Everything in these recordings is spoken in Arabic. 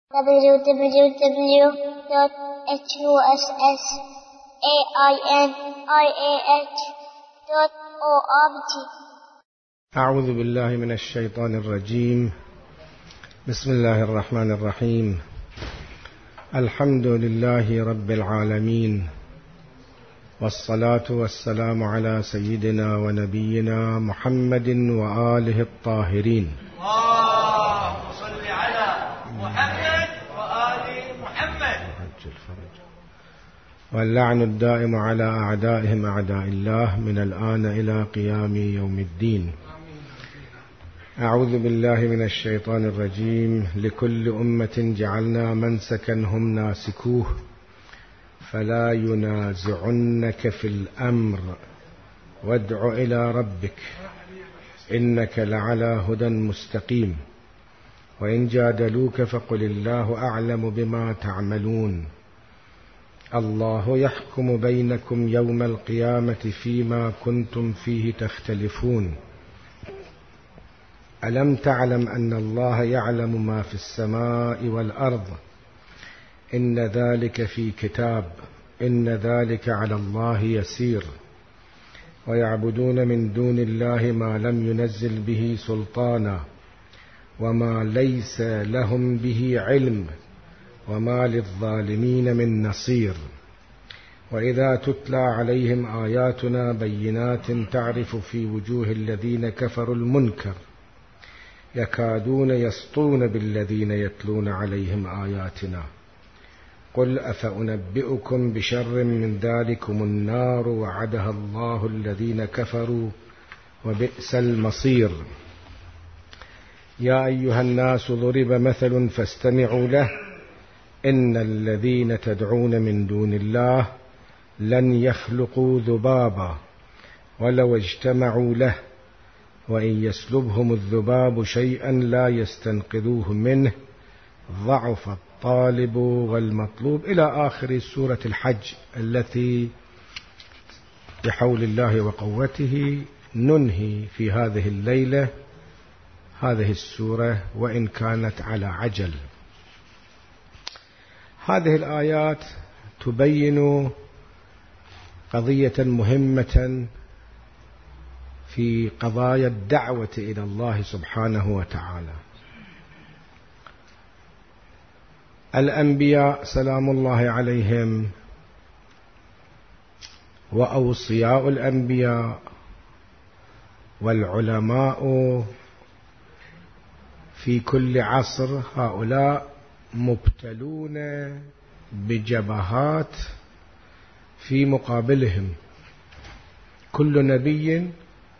www.hussainih.org. أعوذ بالله من الشيطان الرجيم. بسم الله الرحمن الرحيم. الحمد لله رب العالمين، والصلاة والسلام على سيدنا ونبينا محمد وآله الطاهرين. اللهم صل على محمد وآل محمد. واللعن الدائم على أعدائهم أعداء الله من الآن إلى قيام يوم الدين. أعوذ بالله من الشيطان الرجيم. لكل أمة جعلنا منسكا هم ناسكوه فلا ينازعنك في الأمر وادع إلى ربك إنك لعلى هدى مستقيم. وإن جادلوك فقل الله أعلم بما تعملون. الله يحكم بينكم يوم القيامة فيما كنتم فيه تختلفون. ألم تعلم أن الله يعلم ما في السماء والأرض إن ذلك في كتاب إن ذلك على الله يسير. ويعبدون من دون الله ما لم ينزل به سلطانا وما ليس لهم به علم وما للظالمين من نصير. وإذا تتلى عليهم آياتنا بينات تعرف في وجوه الذين كفروا المنكر يكادون يسطون بالذين يتلون عليهم آياتنا. قل أفأنبئكم بشر من ذلكم النار وعدها الله الذين كفروا وبئس المصير. يا أيها الناس ضرب مثل فاستمعوا له إن الذين تدعون من دون الله لن يخلقوا ذبابا ولو اجتمعوا له وإن يسلبهم الذباب شيئا لا يستنقذوه منه ضعف الطالب والمطلوب إلى آخر سورة الحج التي بحول الله وقوته ننهي في هذه الليلة هذه السورة وإن كانت على عجل. هذه الآيات تبين قضية مهمة في قضايا الدعوة إلى الله سبحانه وتعالى. الأنبياء سلام الله عليهم وأوصياء الأنبياء والعلماء في كل عصر هؤلاء مبتلون بجبهات في مقابلهم. كل نبي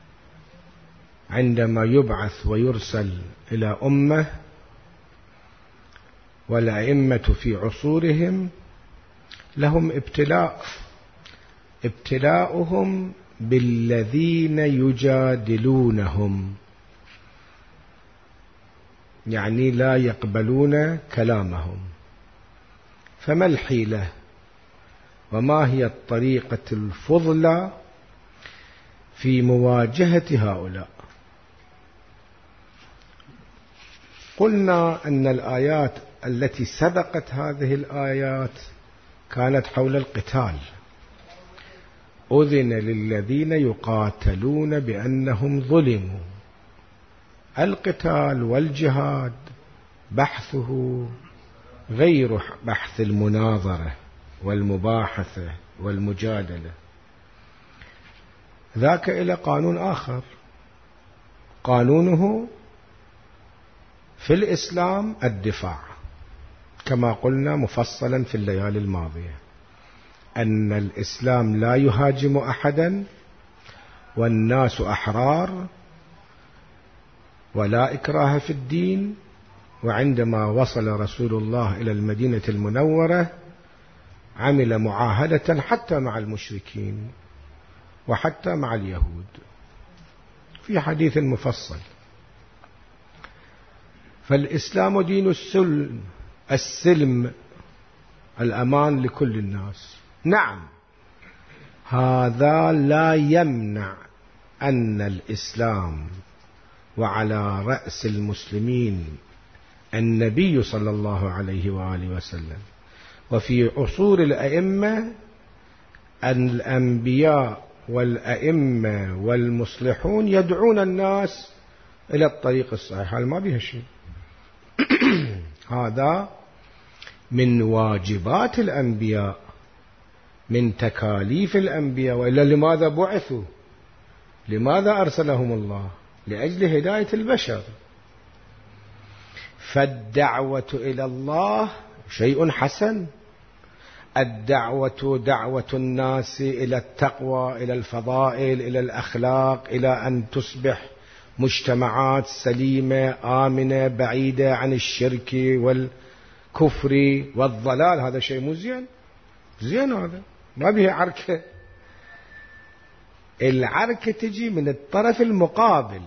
عندما يبعث ويرسل إلى أمة والأئمة في عصورهم لهم ابتلاؤهم بالذين يجادلونهم، يعني لا يقبلون كلامهم. فما الحيلة وما هي الطريقة الفضلى في مواجهة هؤلاء؟ قلنا أن الآيات التي سبقت هذه الآيات كانت حول القتال. أذن للذين يقاتلون بأنهم ظلموا. القتال والجهاد بحثه غير بحث المناظرة والمباحثة والمجادلة. ذاك إلى قانون آخر، قانونه في الإسلام الدفاع، كما قلنا مفصلا في الليالي الماضية أن الإسلام لا يهاجم أحدا والناس أحرار ولا إكراه في الدين. وعندما وصل رسول الله إلى المدينة المنورة عمل معاهدة حتى مع المشركين وحتى مع اليهود في حديث مفصل. فالإسلام دين السلم الأمان لكل الناس. نعم، هذا لا يمنع أن الإسلام وعلى رأس المسلمين النبي صلى الله عليه وآله وسلم. وفي عصور الأئمة الأنبياء والأئمة والمصلحون يدعون الناس إلى الطريق الصحيح، هذا ما بيها شيء. هذا من واجبات الأنبياء، من تكاليف الأنبياء. وإلا لماذا بعثوا؟ لماذا أرسلهم الله؟ لأجل هداية البشر. فالدعوة إلى الله شيء حسن، الدعوة دعوة الناس إلى التقوى، إلى الفضائل، إلى الأخلاق، إلى أن تصبح مجتمعات سليمة آمنة بعيدة عن الشرك والكفر والضلال. هذا شيء مو زين؟ زين، هذا ما به عركة. العركة تجي من الطرف المقابل.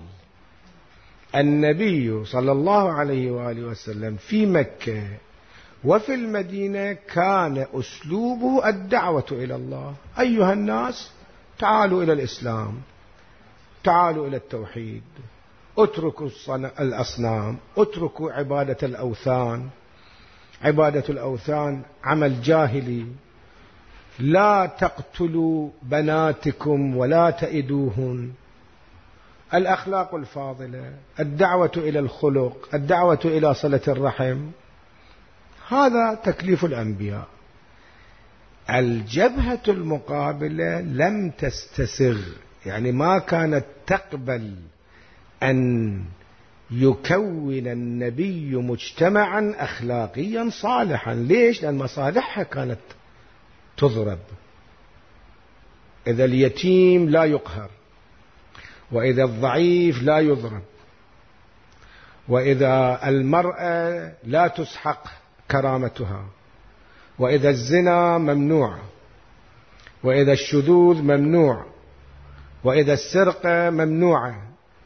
النبي صلى الله عليه وآله وسلم في مكة وفي المدينة كان أسلوبه الدعوة إلى الله. أيها الناس تعالوا إلى الإسلام، تعالوا إلى التوحيد، اتركوا الأصنام، اتركوا عبادة الأوثان. عبادة الأوثان عمل جاهلي. لا تقتلوا بناتكم ولا تئدوهن. الأخلاق الفاضلة، الدعوة إلى الخلق، الدعوة إلى صلة الرحم، هذا تكليف الأنبياء. الجبهة المقابلة لم تستسغ، يعني ما كانت تقبل أن يكون النبي مجتمعا أخلاقيا صالحا. ليش؟ لأن مصالحها كانت تضرب. إذا اليتيم لا يقهر، وإذا الضعيف لا يضرب، وإذا المرأة لا تسحق كرامتها، وإذا الزنا ممنوع، وإذا الشذوذ ممنوع، وإذا السرقة ممنوعة.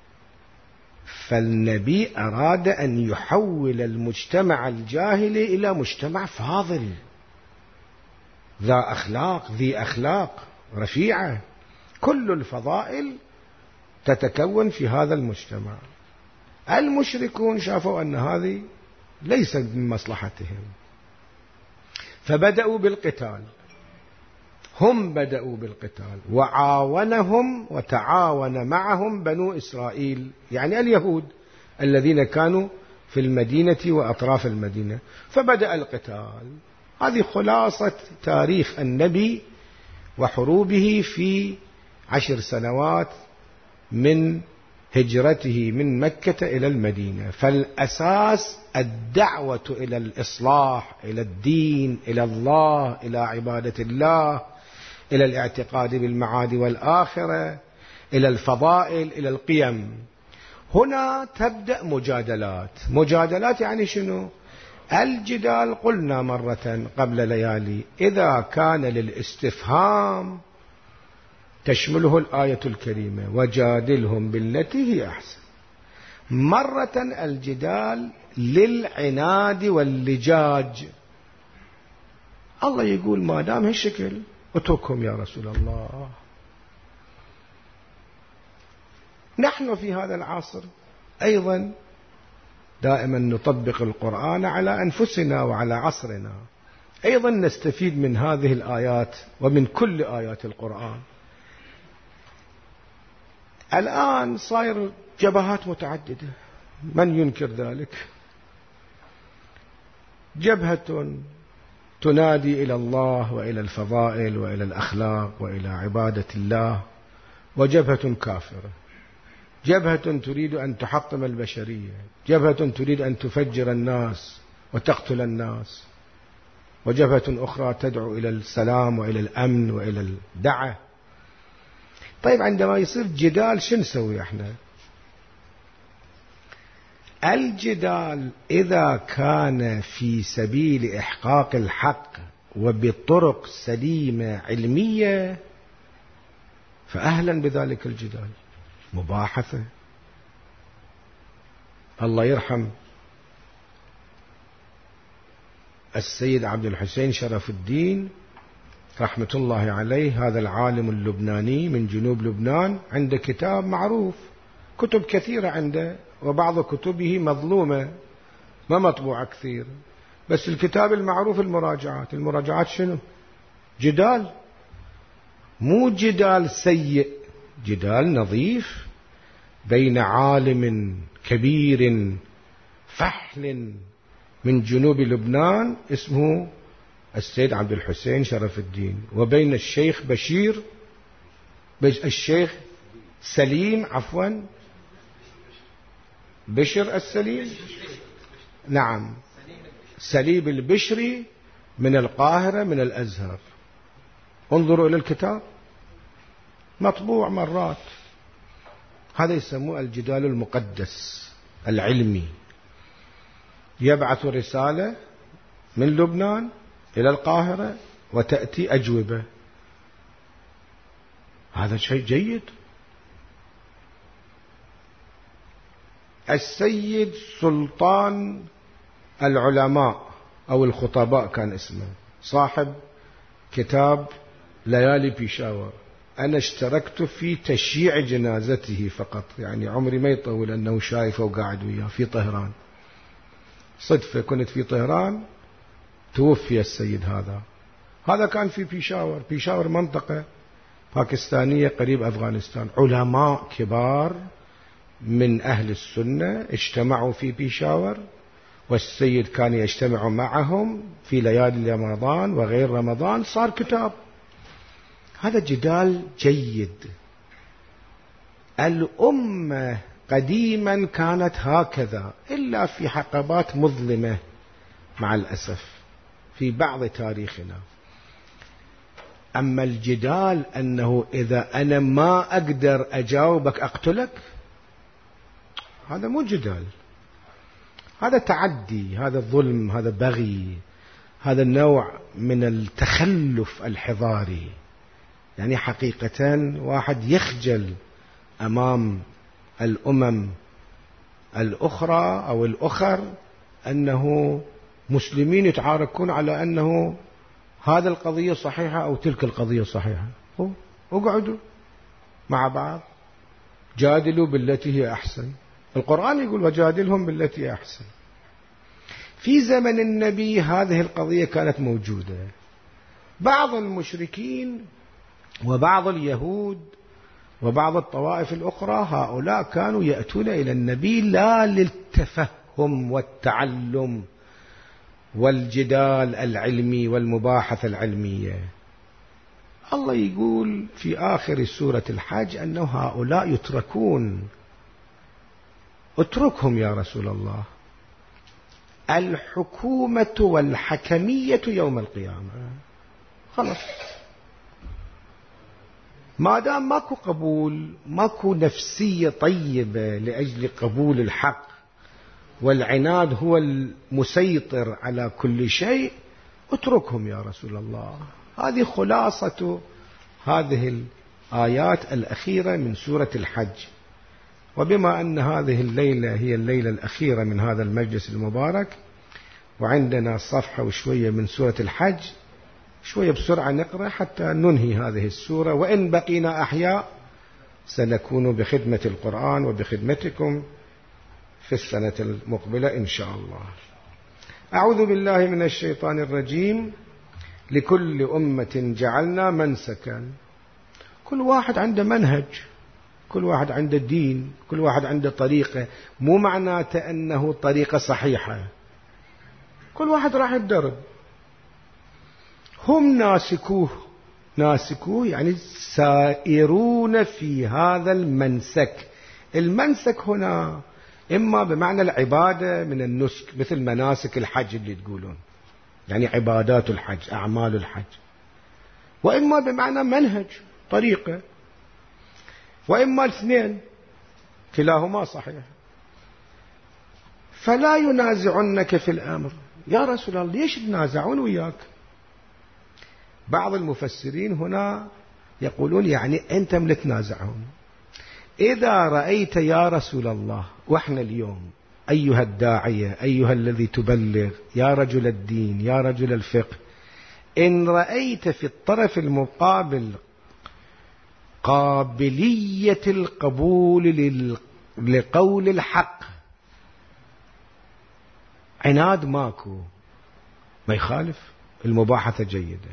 فالنبي أراد أن يحول المجتمع الجاهلي إلى مجتمع فاضل ذا أخلاق، ذي أخلاق رفيعة. كل الفضائل تتكون في هذا المجتمع. المشركون شافوا أن هذه ليس من مصلحتهم، فبدأوا بالقتال. هم بدأوا بالقتال، وعاونهم وتعاون معهم بنو إسرائيل، يعني اليهود الذين كانوا في المدينة وأطراف المدينة، فبدأ القتال. هذه خلاصة تاريخ النبي وحروبه في 10 سنوات من هجرته من مكة إلى المدينة. فالأساس الدعوة إلى الإصلاح، إلى الدين، إلى الله، إلى عبادة الله، إلى الاعتقاد بالمعاد والآخرة، إلى الفضائل، إلى القيم. هنا تبدأ مجادلات. مجادلات يعني شنو؟ الجدال قلنا مرة قبل ليالي إذا كان للاستفهام تشمله الآية الكريمة وجادلهم بالتي هي أحسن. مرة الجدال للعناد واللجاج. الله يقول ما دام هالشكل اتركهم يا رسول الله. نحن في هذا العصر أيضا دائما نطبق القرآن على أنفسنا وعلى عصرنا. أيضا نستفيد من هذه الآيات ومن كل آيات القرآن. الآن صاير جبهات متعددة، من ينكر ذلك؟ جبهة تنادي إلى الله وإلى الفضائل وإلى الأخلاق وإلى عبادة الله، وجبهة كافرة، جبهة تريد أن تحطم البشرية، جبهة تريد أن تفجر الناس وتقتل الناس، وجبهة أخرى تدعو إلى السلام وإلى الأمن وإلى الدعة. طيب عندما يصير جدال شو نسوي احنا؟ الجدال إذا كان في سبيل إحقاق الحق وبطرق سليمة علمية فأهلا بذلك الجدال، مباحثة. الله يرحم السيد عبد الحسين شرف الدين رحمة الله عليه، هذا العالم اللبناني من جنوب لبنان، عنده كتاب معروف، كتب كثيرة عنده، وبعض كتبه مظلومة ما مطبوعة كثير، بس الكتاب المعروف المراجعات. المراجعات شنو؟ جدال، مو جدال سيء، جدال نظيف بين عالم كبير فحل من جنوب لبنان اسمه السيد عبد الحسين شرف الدين، وبين الشيخ الشيخ سليم بشر السليم، نعم، سليم البشري من القاهرة من الأزهر. انظروا إلى الكتاب مطبوع مرات. هذا يسموه الجدال المقدس العلمي. يبعث رسالة من لبنان إلى القاهرة وتأتي أجوبة. هذا شيء جيد. السيد سلطان العلماء أو الخطباء كان اسمه، صاحب كتاب ليالي بيشاور. أنا اشتركت في تشييع جنازته فقط، يعني عمري ما يطول أنه شايفه وقاعد وياه في طهران. صدفة كنت في طهران توفي السيد هذا كان في بيشاور منطقة باكستانية قريب أفغانستان. علماء كبار من أهل السنة اجتمعوا في بيشاور، والسيد كان يجتمع معهم في ليالي رمضان وغير رمضان، صار كتاب. هذا جدال جيد. الأمة قديما كانت هكذا، إلا في حقبات مظلمة مع الأسف في بعض تاريخنا. أما الجدال أنه إذا أنا ما أقدر أجاوبك أقتلك، هذا مو جدال، هذا تعدي، هذا ظلم، هذا بغي، هذا نوع من التخلف الحضاري. يعني حقيقة واحد يخجل أمام الأمم الأخرى أو الأخر أنه مسلمين يتعاركون على أنه هذا القضية صحيحة أو تلك القضية صحيحة. اقعدوا مع بعض، جادلوا بالتي هي أحسن. القرآن يقول وجادلهم بالتي هي أحسن. في زمن النبي هذه القضية كانت موجودة. بعض المشركين وبعض اليهود وبعض الطوائف الأخرى، هؤلاء كانوا يأتون إلى النبي لا للتفهم والتعلم والجدال العلمي والمباحثة العلمية. الله يقول في آخر سورة الحج أنه هؤلاء يتركون. اتركهم يا رسول الله. الحكومة والحكمية يوم القيامة. خلاص، ما دام ماكو قبول، ماكو نفسية طيبة لأجل قبول الحق، والعناد هو المسيطر على كل شيء، اتركهم يا رسول الله. هذه خلاصة هذه الآيات الأخيرة من سورة الحج. وبما أن هذه الليلة هي الليلة الأخيرة من هذا المجلس المبارك، وعندنا صفحة وشوية من سورة الحج، شوية بسرعة نقرأ حتى ننهي هذه السورة، وإن بقينا أحياء سنكون بخدمة القرآن وبخدمتكم في السنة المقبلة إن شاء الله. أعوذ بالله من الشيطان الرجيم. لكل أمة جعلنا منسكا. كل واحد عنده منهج، كل واحد عنده دين، كل واحد عنده طريقة. مو معناته أنه طريقة صحيحة، كل واحد راح يتدرب. هم ناسكوه يعني سائرون في هذا المنسك. المنسك هنا إما بمعنى العبادة من النسك، مثل مناسك الحج اللي تقولون، يعني عبادات الحج، أعمال الحج، وإما بمعنى منهج، طريقة، وإما الاثنين، كلاهما صحيح. فلا ينازعنك في الأمر. يا رسول الله ليش يتنازعون وياك؟ بعض المفسرين هنا يقولون يعني أنت من تنازعهم. إذا رأيت يا رسول الله، وإحنا اليوم أيها الداعية، أيها الذي تبلغ، يا رجل الدين، يا رجل الفقه، إن رأيت في الطرف المقابل قابلية القبول لقول الحق عناد ماكو، ما يخالف، المباحثة جيدة.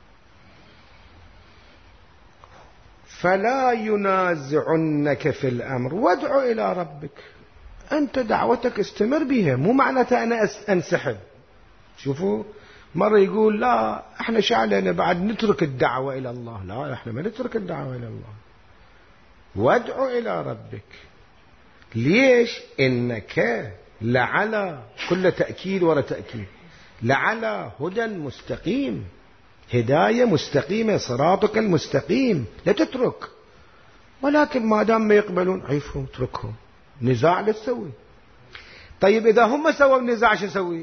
فلا ينازعنك في الأمر وادع إلى ربك. أنت دعوتك استمر بها، مو معناته أنا أنسحب. شوفوا، مرة يقول لا احنا شعلنا بعد نترك الدعوة إلى الله. لا، احنا ما نترك الدعوة إلى الله، وادع إلى ربك. ليش؟ إنك لعلى، كل تأكيد ولا تأكيد، لعلى هدى مستقيم، هداية مستقيمة، صراطك المستقيم، لا تترك. ولكن ما دام ما يقبلون عيفهم، اتركهم، نزاع لا تسوي. طيب إذا هم سووا النزاع شو نسوي؟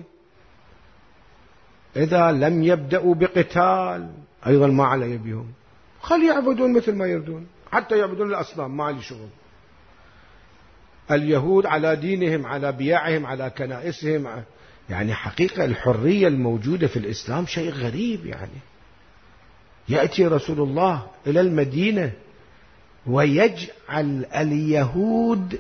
إذا لم يبدأوا بقتال أيضا ما علي بهم، خل يعبدون مثل ما يردون، حتى يعبدون الأصنام، ما علي شغل. اليهود على دينهم، على بياعهم، على كنائسهم. يعني حقيقة الحرية الموجودة في الإسلام شيء غريب. يعني يأتي رسول الله إلى المدينة ويجعل اليهود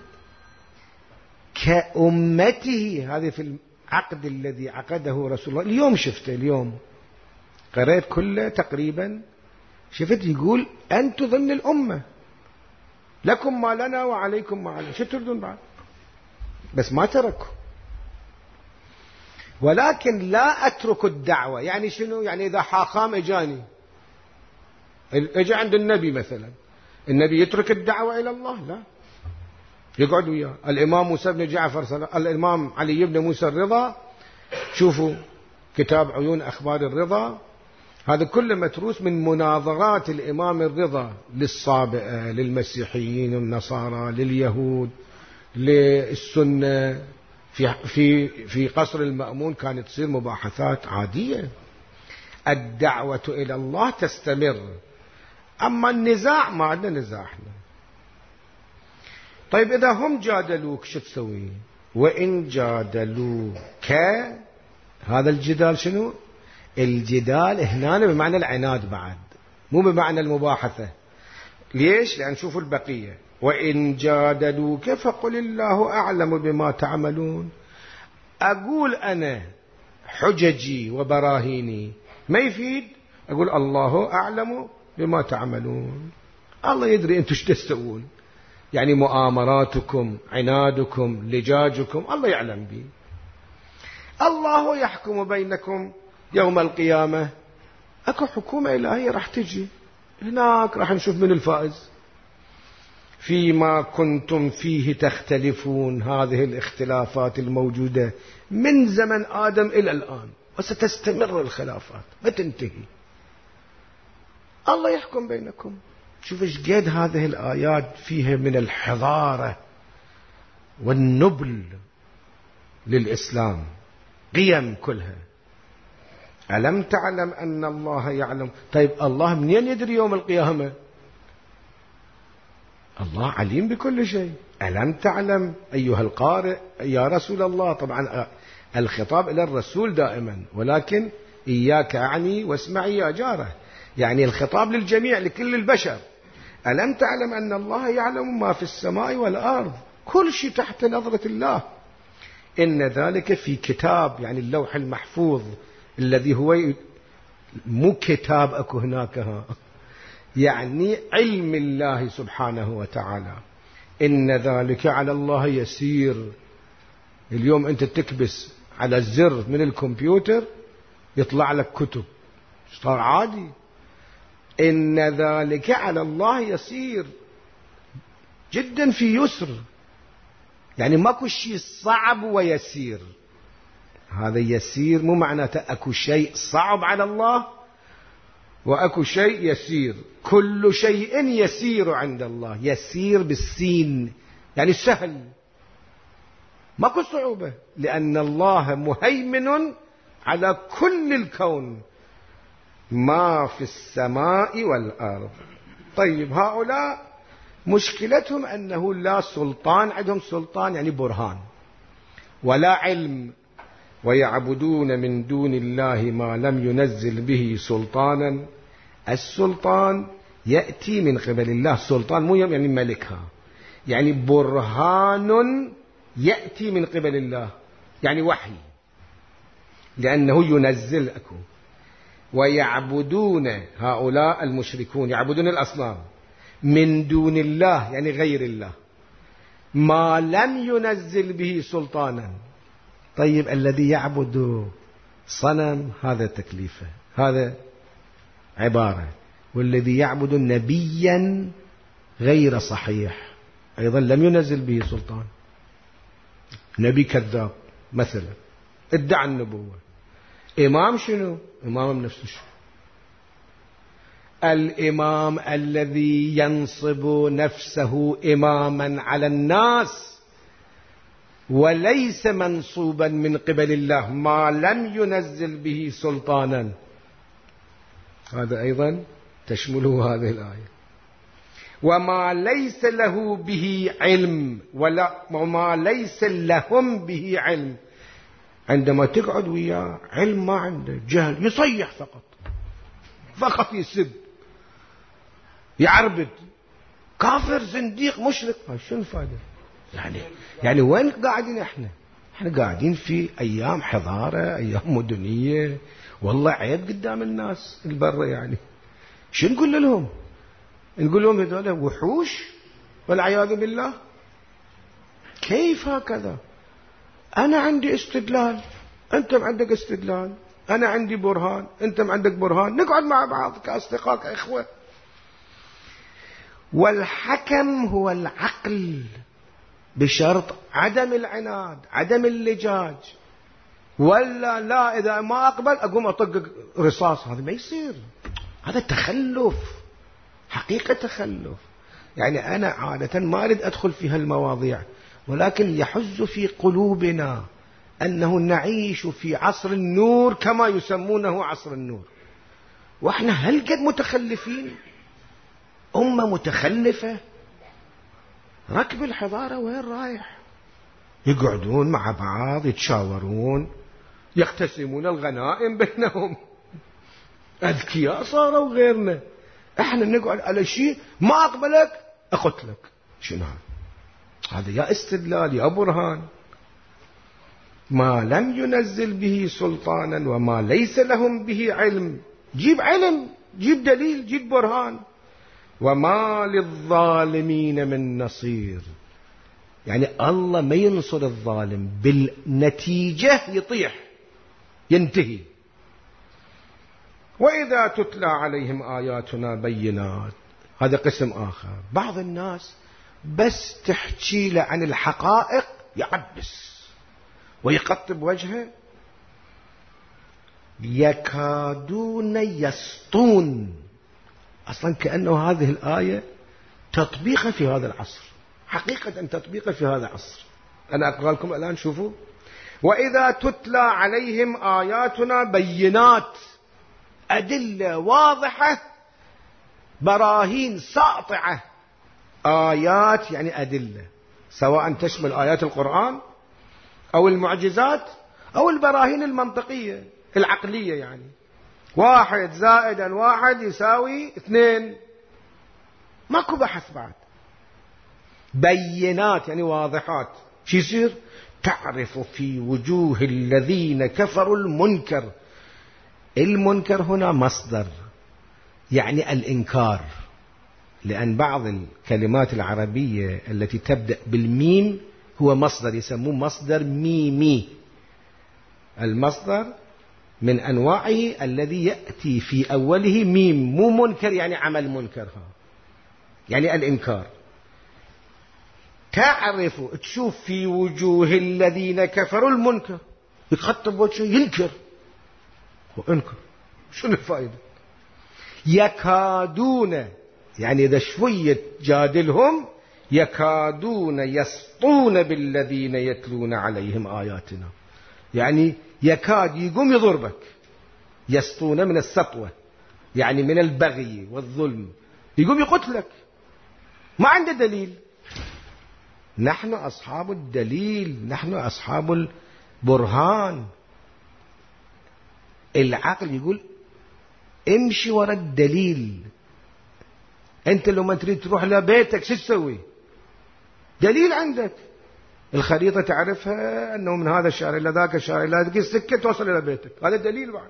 كأمته. هذه في العقد الذي عقده رسول الله. اليوم شفته، اليوم قرأت كله تقريبا، شفت يقول أنتم ضمن الأمة، لكم ما لنا وعليكم ما علينا، شو تردون بعد؟ بس ما تركوا. ولكن لا أترك الدعوة. يعني شنو؟ يعني إذا حاخام إجاني، إجا عند النبي مثلا، النبي يترك الدعوة إلى الله؟ لا، يقعد وياه. الإمام موسى بن جعفر، الإمام علي بن موسى الرضا، شوفوا كتاب عيون أخبار الرضا، هذا كله متروس من مناظرات الإمام الرضا للصابئة، للمسيحيين والنصارى، لليهود، للسنة. في قصر المأمون كانت تصير مباحثات عادية. الدعوة إلى الله تستمر، أما النزاع ما عندنا نزاع احنا. طيب إذا هم جادلوك شو تسوي؟ وإن جادلوك، هذا الجدال شنو؟ الجدال هنا بمعنى العناد بعد، مو بمعنى المباحثة. ليش؟ لأن شوفوا البقية، وإن جادلوك فقل الله أعلم بما تعملون. أقول أنا حججي وبراهيني ما يفيد، أقول الله أعلم بما تعملون. الله يدري أنتم ايش تسوون، يعني مؤامراتكم، عنادكم، لجاجكم، الله يعلم به. الله يحكم بينكم يوم القيامة. أكو حكومة إلهية راح تجي هناك، راح نشوف من الفائز. فيما كنتم فيه تختلفون، هذه الاختلافات الموجودة من زمن آدم إلى الآن، وستستمر الخلافات ما تنتهي. الله يحكم بينكم. شوف ايش قد هذه الآيات فيها من الحضارة والنبل للإسلام، قيم كلها. ألم تعلم أن الله يعلم. طيب الله منين يدري يوم القيامة؟ الله عليم بكل شيء. ألم تعلم أيها القارئ يا رسول الله، طبعا الخطاب إلى الرسول دائما، ولكن إياك أعني واسمعي يا جاره، يعني الخطاب للجميع، لكل البشر. ألم تعلم أن الله يعلم ما في السماء والأرض، كل شيء تحت نظرة الله. إن ذلك في كتاب، يعني اللوح المحفوظ الذي هو مو كتاب أكو هناك، يعني علم الله سبحانه وتعالى. إن ذلك على الله يسير. اليوم أنت تكبس على الزر من الكمبيوتر يطلع لك كتب، صار عادي. إن ذلك على الله يسير، جدا في يسر، يعني ماكو شيء صعب ويسير. هذا يسير مو معناته أكو شيء صعب على الله وأكو شيء يسير. كل شيء يسير عند الله، يسير بالسين، يعني سهل، ماكو صعوبة، لأن الله مهيمن على كل الكون، ما في السماء والأرض. طيب هؤلاء مشكلتهم أنه لا سلطان عندهم، سلطان يعني برهان، ولا علم، ويعبدون من دون الله ما لم ينزل به سلطانا. السلطان يأتي من قبل الله، سلطان مو يعني ملكها، يعني برهان يأتي من قبل الله، يعني وحي. لأنه ينزل أكو. ويعبدون هؤلاء المشركون يعبدون الأصنام من دون الله يعني غير الله ما لم ينزل به سلطانا. طيب الذي يعبد صنم هذا تكليفه، هذا عبارة. والذي يعبد نبيا غير صحيح أيضا لم ينزل به سلطان، نبي كذاب مثلا ادعى النبوة. إمام شنو؟ إمام نفسه شنو؟ الإمام الذي ينصب نفسه إماما على الناس وليس منصوبا من قبل الله ما لم ينزل به سلطانا، هذا أيضا تشمله هذه الآية. وما ليس له به علم وما ليس لهم به علم. عندما تقعد وياه علم ما عنده، جهل، يصيح فقط يسب يعربد، كافر زنديق مشرك، شنو الفائدة؟ يعني وين قاعدين احنا قاعدين في ايام حضارة، ايام مدنية، والله عيب قدام الناس البر. يعني شو نقول لهم؟ نقول لهم هذول وحوش والعياذ بالله؟ كيف هكذا؟ أنا عندي استدلال، أنت عندك استدلال، أنا عندي برهان، أنت عندك برهان، نقعد مع بعض كأصدقاء كإخوة. والحكم هو العقل بشرط عدم العناد، عدم اللجاج. ولا لا، إذا ما أقبل أقوم أطق رصاص، هذا ما يصير، هذا تخلف، حقيقة تخلف. يعني أنا عادة ما أريد أدخل في هالمواضيع، ولكن يحز في قلوبنا أنه نعيش في عصر النور كما يسمونه عصر النور، وإحنا هل قد متخلفين؟ أمة متخلفة. ركب الحضارة وين رايح؟ يقعدون مع بعض يتشاورون، يقتسمون الغنائم بينهم، أذكياء صاروا غيرنا. احنا نقعد على شيء ما أقبلك أقتلك. شنو هذا؟ يا استدلال يا برهان. ما لم ينزل به سلطانا وما ليس لهم به علم. جيب علم، جيب دليل، جيب برهان. وما للظالمين من نصير. يعني الله ما ينصر الظالم، بالنتيجة يطيح ينتهي. وإذا تتلى عليهم آياتنا بينات، هذا قسم آخر. بعض الناس بس تحكي له عن الحقائق يعبس ويقطب وجهه، يكادون يسطون. أصلا كأنه هذه الآية تطبيقها في هذا العصر، حقيقة تطبيقها في هذا العصر. أنا أقرأ لكم الآن، شوفوا. وإذا تتلى عليهم آياتنا بينات، أدلة واضحة، براهين ساطعة. آيات يعني أدلة، سواء تشمل آيات القرآن أو المعجزات أو البراهين المنطقية العقلية. يعني 1 زائد 1 يساوي 2، ماكو بحث بعد. بينات يعني واضحات. شو يصير؟ تعرف في وجوه الذين كفروا المنكر. المنكر هنا مصدر، يعني الإنكار، لأن بعض الكلمات العربية التي تبدأ بالميم هو مصدر، يسموه مصدر ميمي. المصدر من أنواعه الذي يأتي في أوله ميم، مو منكر يعني عمل منكر، يعني الإنكار. تعرف، تشوف في وجوه الذين كفروا المنكر، يخطب وجهه ينكر وانكر. شنو الفائدة؟ يكادون يعني إذا شوية جادلهم يكادون يسطون بالذين يتلون عليهم آياتنا. يعني يكاد يقوم يضربك. يسطون من السطوة يعني من البغي والظلم، يقوم يقتلك، ما عنده دليل. نحن أصحاب الدليل، نحن أصحاب البرهان. العقل يقول امشي وراء الدليل. انت لو ما تريد تروح لبيتك شو تسوي؟ دليل عندك، الخريطة تعرفها أنه من هذا الشارع إلى ذاك الشارع إلى ذاك السكة توصل إلى بيتك، هذا دليل بعد.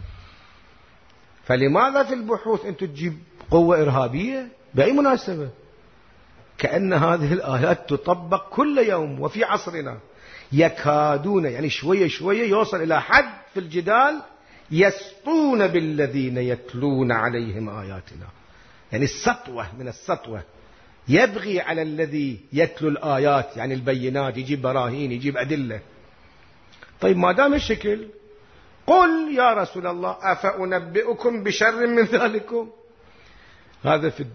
فلماذا في البحوث أنت تجيب قوة إرهابية؟ بأي مناسبة؟ كأن هذه الآيات تطبق كل يوم. وفي عصرنا يكادون، يعني شوية شوية يوصل إلى حد في الجدال يسطون بالذين يتلون عليهم آياتنا، يعني السطوة من السطوة، يبغي على الذي يتلو الآيات، يعني البينات، يجيب براهين، يجيب أدلة. طيب ما دام الشكل، قل يا رسول الله أفأنبئكم بشر من ذلكم. هذا في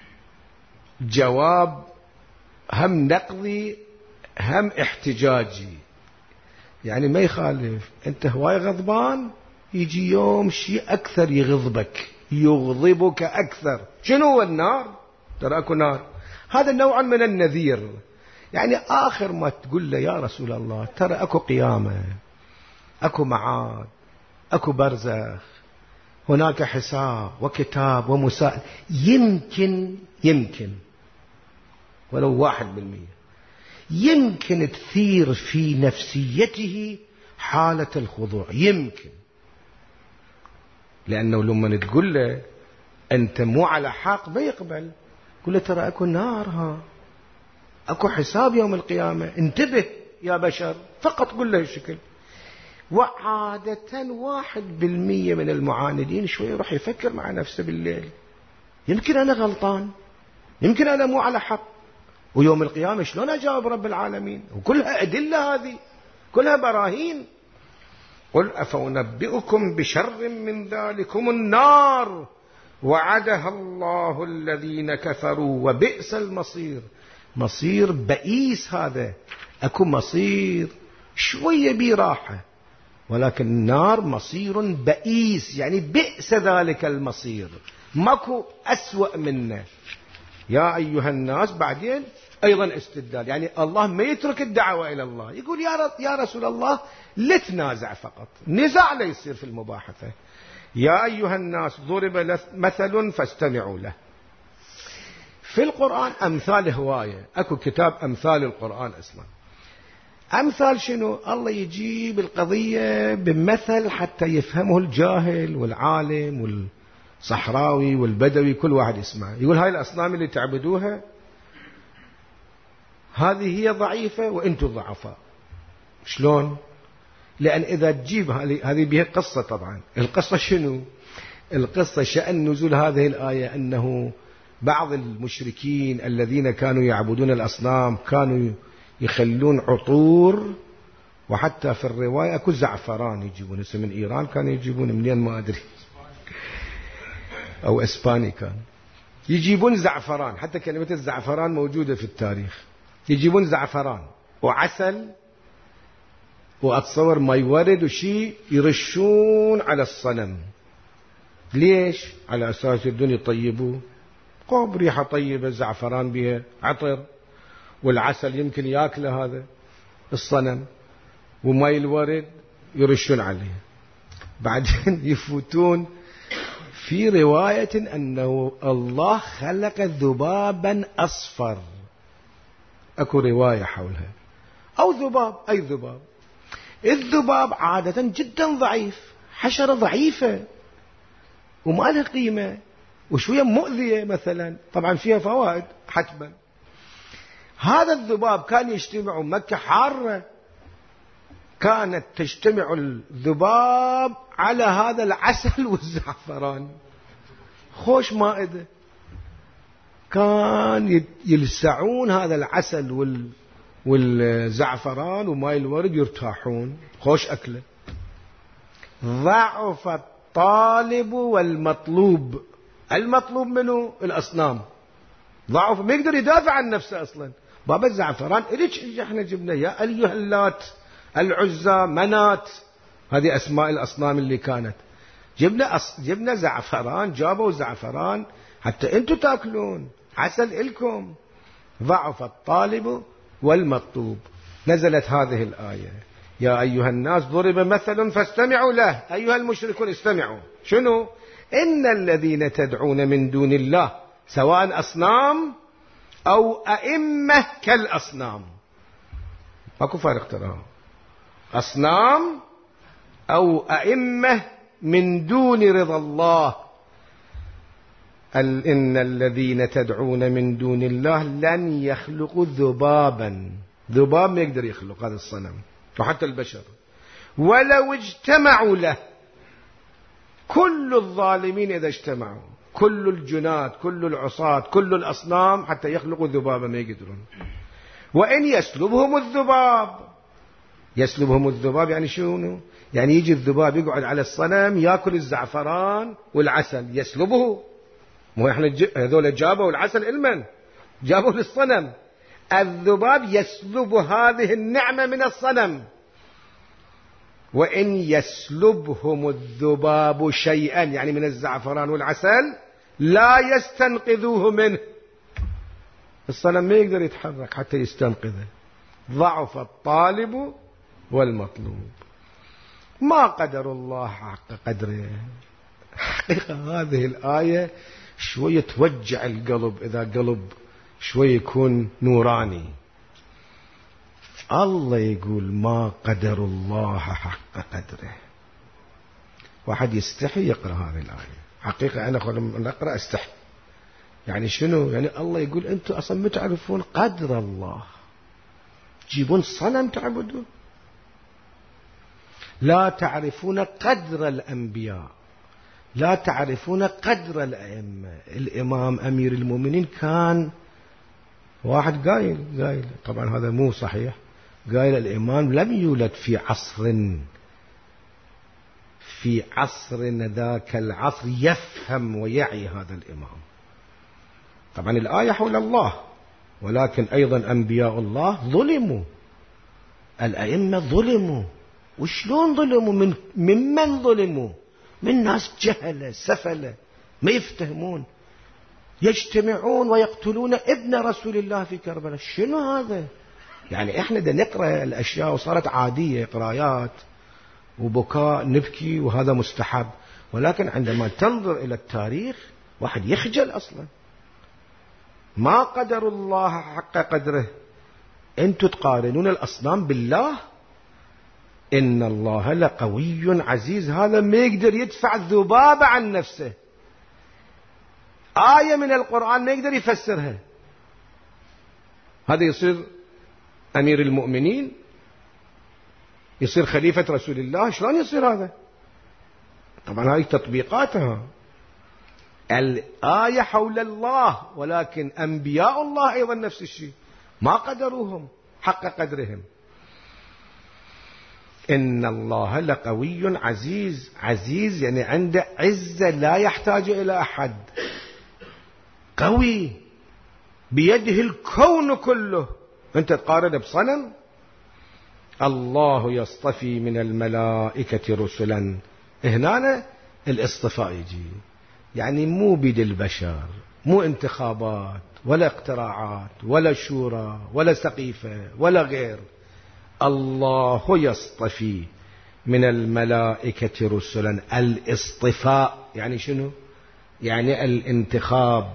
جواب هم نقضي هم احتجاجي، يعني ما يخالف. أنت هواي غضبان، يجي يوم شيء أكثر يغضبك، يغضبك أكثر. شنو هو النار؟ ترى أكو نار. هذا نوع من النذير، يعني آخر ما تقول له يا رسول الله ترى أكو قيامة، أكو معاد، أكو برزخ، هناك حساب وكتاب ومساءلة، يمكن ولو 1% يمكن تثير في نفسيته حالة الخضوع، يمكن. لأنه لما تقول له أنت مو على حق ما يقبل. قل له ترى أكو نار، ها أكو حساب يوم القيامة، انتبه يا بشر. فقط قل له الشكل. وعادة 1% من المعاندين شوي يروح يفكر مع نفسه بالليل، يمكن أنا غلطان، يمكن أنا مو على حق، ويوم القيامة شلون أجاوب رب العالمين؟ وكلها أدلة، هذه كلها براهين. قل أفأنبئكم بشر من ذلكم النار وعدها الله الذين كفروا وبئس المصير. مصير بئيس هذا، أكو مصير شوية براحة، ولكن النار مصير بئيس، يعني بئس ذلك المصير، ماكو أسوأ منه. يا أيها الناس بعدين أيضا استدلال، يعني الله ما يترك الدعوة إلى الله، يقول يا رسول الله لا تنازع، فقط نزاع لا يصير في المباحثة. يا أيها الناس ضرب مثل فاستمعوا له. في القرآن أمثال هواية، أكو كتاب أمثال القرآن أصلا. أمثال شنو؟ الله يجيب القضية بمثل حتى يفهمه الجاهل والعالم والصحراوي والبدوي، كل واحد يسمع. يقول هاي الأصنام اللي تعبدوها هذه هي ضعيفة وأنتم ضعفاء. شلون؟ لأن إذا تجيب هذه بها قصة. طبعا القصة شنو؟ القصة شأن نزول هذه الآية أنه بعض المشركين الذين كانوا يعبدون الأصنام كانوا يخلون عطور، وحتى في الرواية أكو زعفران يجيبون من إيران، كانوا يجيبون منين ما أدري، أو إسباني، كان يجيبون زعفران، حتى كلمة الزعفران موجودة في التاريخ. يجيبون زعفران وعسل وأتصور ما يورد وشي يرشون على الصنم. ليش؟ على أساس الدنيا يطيبوه، قوب ريحة طيبة، الزعفران بها عطر، والعسل يمكن يأكله هذا الصنم، وما الورد يرشون عليه. بعدين يفوتون في رواية أنه الله خلق ذبابا أصفر، أكو رواية حولها، أو ذباب، أي ذباب. الذباب عادة جدا ضعيف، حشرة ضعيفة وما لها قيمة وشوية مؤذية مثلا، طبعا فيها فوائد حتما. هذا الذباب كان يجتمع، مكة حارة، كانت تجتمع الذباب على هذا العسل والزعفران، خوش مائدة. كان يلسعون هذا العسل والزعفران وماء الورد، يرتاحون، خوش أكله. ضعف الطالب والمطلوب. المطلوب منه الأصنام، ضعف، ما يقدر يدافع عن نفسه أصلا. بابا الزعفران إليش احنا جبنا يا أيها اللات، العزى، منات، هذه أسماء الأصنام اللي كانت. جبنا زعفران، جابوا زعفران حتى أنتوا تأكلون، عسل إلكم. ضعف الطالب والمطلوب. نزلت هذه الآية يا أيها الناس ضرب مثل فاستمعوا له. أيها المشركون استمعوا. شنو؟ إن الذين تدعون من دون الله سواء أصنام أو أئمة كالأصنام. ماكو فارق ترى، أصنام أو أئمة من دون رضا الله. إن الذين تدعون من دون الله لن يخلقوا ذبابا، ذباب ما يقدر يخلق هذا الصنم وحتى البشر، ولو اجتمعوا له. كل الظالمين إذا اجتمعوا، كل الجنات، كل العصاة، كل الأصنام حتى يخلقوا ذبابا ما يقدرون. وإن يسلبهم الذباب، يسلبهم الذباب يعني شنو؟ يعني يجي الذباب يقعد على الصنم يأكل الزعفران والعسل، يسلبه. مو احنا هذول جابوا العسل المن جابوا للصنم، الذباب يسلب هذه النعمة من الصنم. وإن يسلبهم الذباب شيئا يعني من الزعفران والعسل لا يستنقذوه منه. الصنم ما يقدر يتحرك حتى يستنقذه، ضعف الطالب والمطلوب. ما قدر الله حق قدره. حقيقة هذه الآية شوية توجع القلب، إذا قلب شوية يكون نوراني. الله يقول ما قدر الله حق قدره. واحد يستحي يقرأ هذه الآية. حقيقة أنا لما أقرأ استحي. يعني شنو؟ يعني الله يقول أنتم أصلا ما تعرفون قدر الله، تجيبون صنم تعبدون، لا تعرفون قدر الأنبياء، لا تعرفون قدر الأئمة. الإمام أمير المؤمنين كان واحد قايل طبعا هذا مو صحيح، قايل الإمام لم يولد في عصر ذاك العصر يفهم ويعي هذا الإمام. طبعا الآية حول الله، ولكن أيضا أنبياء الله ظلموا، الأئمة ظلموا. وشلون ظلموا؟ ممن ظلموا؟ من ناس جهلة سفلة ما يفتهمون، يجتمعون ويقتلون ابن رسول الله في كربلاء. شنو هذا؟ يعني احنا دا نقرأ الأشياء وصارت عادية، قرايات وبكاء نبكي وهذا مستحب، ولكن عندما تنظر إلى التاريخ واحد يخجل أصلا. ما قدر الله حق قدره. أنتم تقارنون الأصنام بالله؟ إن الله لقوي عزيز. هذا ما يقدر يدفع الذبابة عن نفسه. آية من القرآن ما يقدر يفسرها. هذا يصير أمير المؤمنين، يصير خليفة رسول الله. شلون يصير هذا؟ طبعا هذه تطبيقاتها. الآية حول الله، ولكن أنبياء الله أيضا نفس الشيء ما قدروهم حق قدرهم. إن الله لقوي عزيز. عزيز يعني عنده عزة لا يحتاج إلى أحد، قوي بيده الكون كله. أنت تقارن بصنم؟ الله يصطفي من الملائكة رسلا. هنا الاصطفاء يجي، يعني مو بيد البشر، مو انتخابات ولا اقتراعات ولا شورى ولا سقيفة ولا غير. الله يصطفي من الملائكة رسلا. الاصطفاء يعني شنو؟ يعني الانتخاب،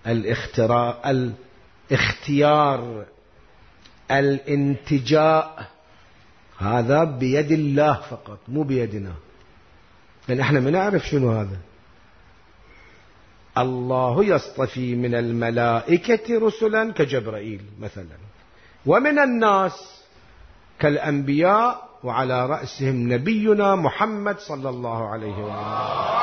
الاختيار، الانتجاء. هذا بيد الله فقط مو بيدنا، لأن احنا ما نعرف شنو هذا. الله يصطفي من الملائكة رسلا كجبرائيل مثلا، ومن الناس كالأنبياء، وعلى رأسهم نبينا محمد صلى الله عليه وسلم.